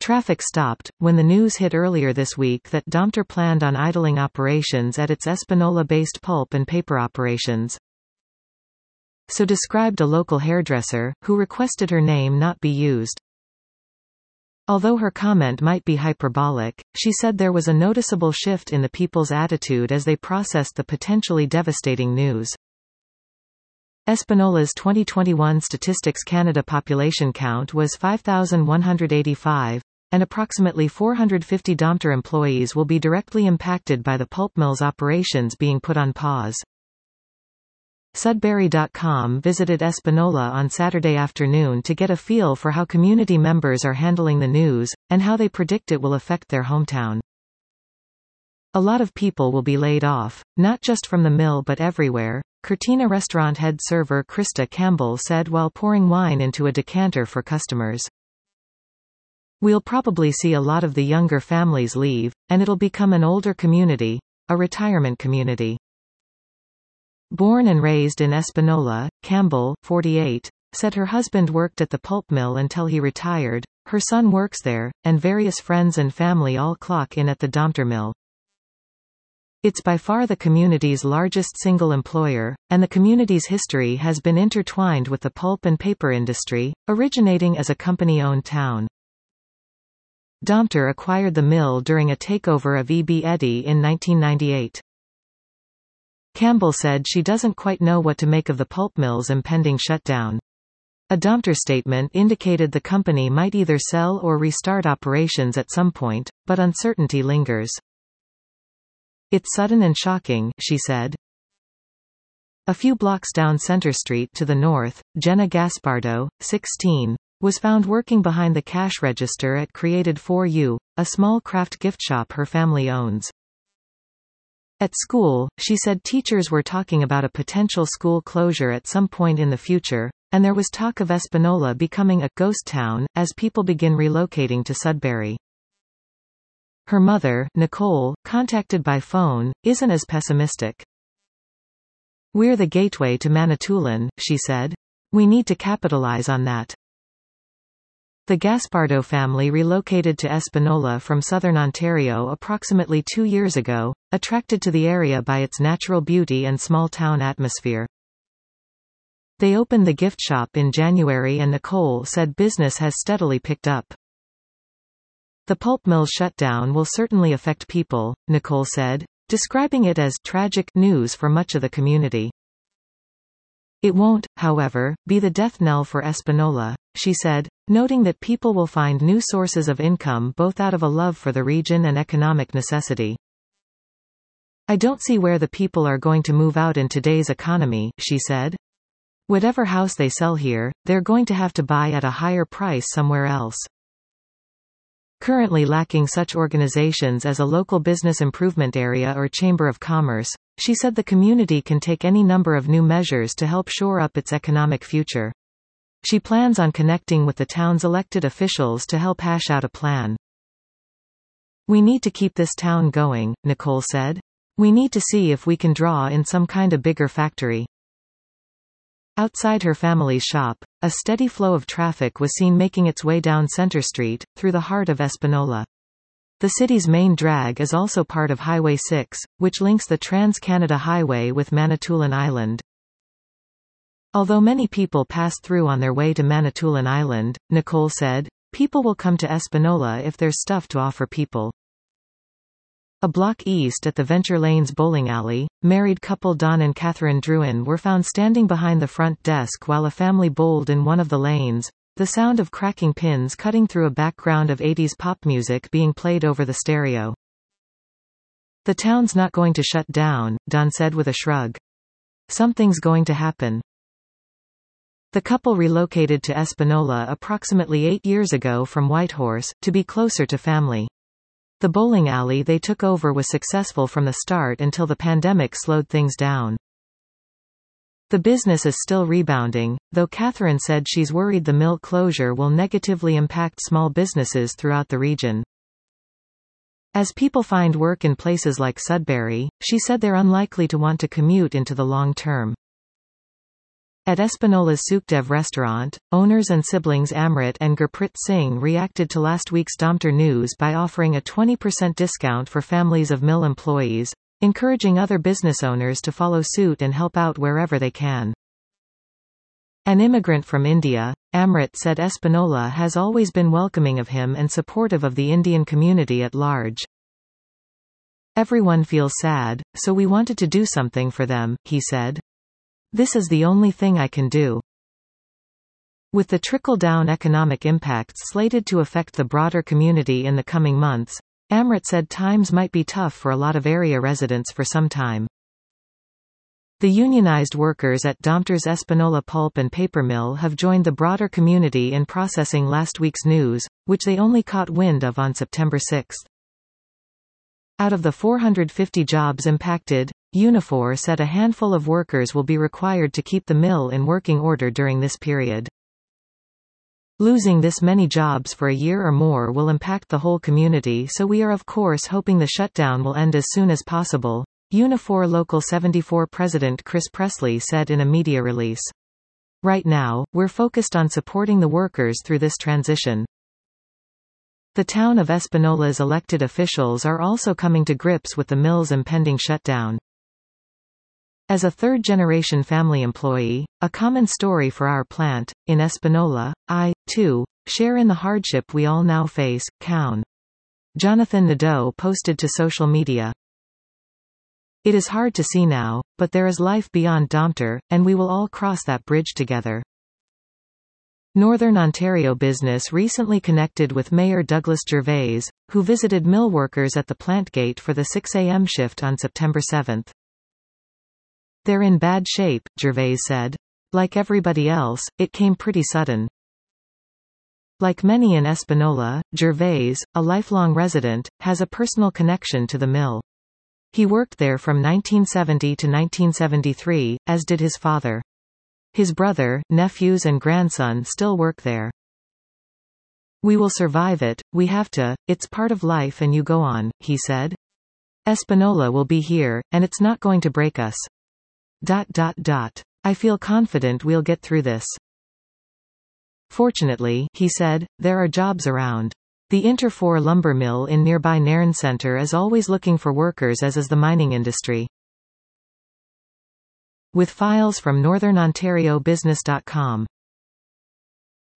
Traffic stopped when the news hit earlier this week that Domtar planned on idling operations at its Espanola-based pulp and paper operations. So described a local hairdresser, who requested her name not be used. Although her comment might be hyperbolic, she said there was a noticeable shift in the people's attitude as they processed the potentially devastating news. Espanola's 2021 Statistics Canada population count was 5,185, and approximately 450 Domtar employees will be directly impacted by the pulp mill's operations being put on pause. Sudbury.com visited Espanola on Saturday afternoon to get a feel for how community members are handling the news, and how they predict it will affect their hometown. A lot of people will be laid off, not just from the mill but everywhere, Cortina restaurant head server Krista Campbell said while pouring wine into a decanter for customers. We'll probably see a lot of the younger families leave, and it'll become an older community, a retirement community. Born and raised in Espanola, Campbell, 48, said her husband worked at the pulp mill until he retired, her son works there, and various friends and family all clock in at the Domtar mill. It's by far the community's largest single employer, and the community's history has been intertwined with the pulp and paper industry, originating as a company-owned town. Domtar acquired the mill during a takeover of E.B. Eddy in 1998. Campbell said she doesn't quite know what to make of the pulp mill's impending shutdown. A Domtar statement indicated the company might either sell or restart operations at some point, but uncertainty lingers. It's sudden and shocking, she said. A few blocks down Center Street to the north, Jenna Gaspardo, 16, was found working behind the cash register at Created For You, a small craft gift shop her family owns. At school, she said teachers were talking about a potential school closure at some point in the future, and there was talk of Espanola becoming a ghost town as people begin relocating to Sudbury. Her mother, Nicole, contacted by phone, isn't as pessimistic. We're the gateway to Manitoulin, she said. We need to capitalize on that. The Gaspardo family relocated to Espanola from southern Ontario approximately 2 years ago, attracted to the area by its natural beauty and small-town atmosphere. They opened the gift shop in January and Nicole said business has steadily picked up. The pulp mill's shutdown will certainly affect people, Nicole said, describing it as tragic news for much of the community. It won't, however, be the death knell for Espanola, she said, noting that people will find new sources of income both out of a love for the region and economic necessity. I don't see where the people are going to move out in today's economy, she said. Whatever house they sell here, they're going to have to buy at a higher price somewhere else. Currently lacking such organizations as a local business improvement area or chamber of commerce, she said the community can take any number of new measures to help shore up its economic future. She plans on connecting with the town's elected officials to help hash out a plan. We need to keep this town going, Nicole said. We need to see if we can draw in some kind of bigger factory. Outside her family's shop, a steady flow of traffic was seen making its way down Center Street, through the heart of Espanola. The city's main drag is also part of Highway 6, which links the Trans-Canada Highway with Manitoulin Island. Although many people pass through on their way to Manitoulin Island, Nicole said, people will come to Espanola if there's stuff to offer people. A block east at the Venture Lanes bowling alley, married couple Don and Catherine Druin were found standing behind the front desk while a family bowled in one of the lanes, the sound of cracking pins cutting through a background of 80s pop music being played over the stereo. The town's not going to shut down, Don said with a shrug. Something's going to happen. The couple relocated to Espanola approximately 8 years ago from Whitehorse, to be closer to family. The bowling alley they took over was successful from the start until the pandemic slowed things down. The business is still rebounding, though Catherine said she's worried the mill closure will negatively impact small businesses throughout the region. As people find work in places like Sudbury, she said they're unlikely to want to commute into the long term. At Espinola's Sukhdev restaurant, owners and siblings Amrit and Gurpreet Singh reacted to last week's Domtar news by offering a 20% discount for families of mill employees, encouraging other business owners to follow suit and help out wherever they can. An immigrant from India, Amrit said Espinola has always been welcoming of him and supportive of the Indian community at large. Everyone feels sad, so we wanted to do something for them, he said. This is the only thing I can do. With the trickle-down economic impacts slated to affect the broader community in the coming months, Amrit said times might be tough for a lot of area residents for some time. The unionized workers at Domtar's Espinola Pulp and Paper Mill have joined the broader community in processing last week's news, which they only caught wind of on September 6. Out of the 450 jobs impacted, Unifor said a handful of workers will be required to keep the mill in working order during this period. Losing this many jobs for a year or more will impact the whole community, so we are of course hoping the shutdown will end as soon as possible, Unifor Local 74 President Chris Presley said in a media release. Right now, we're focused on supporting the workers through this transition. The town of Espinola's elected officials are also coming to grips with the mill's impending shutdown. As a third-generation family employee, a common story for our plant, in Espinola, I, too, share in the hardship we all now face, Cown. Jonathan Nadeau posted to social media. It is hard to see now, but there is life beyond Domtar, and we will all cross that bridge together. Northern Ontario Business recently connected with Mayor Douglas Gervais, who visited mill workers at the plant gate for the 6 a.m. shift on September 7. They're in bad shape, Gervais said. Like everybody else, it came pretty sudden. Like many in Espinola, Gervais, a lifelong resident, has a personal connection to the mill. He worked there from 1970 to 1973, as did his father. His brother, nephews and grandson still work there. We will survive it, we have to, it's part of life and you go on, he said. Espinola will be here, and it's not going to break us. I feel confident we'll get through this. Fortunately, he said, there are jobs around. The Interfor lumber mill in nearby Nairn Centre is always looking for workers, as is the mining industry. With files from NorthernOntarioBusiness.com.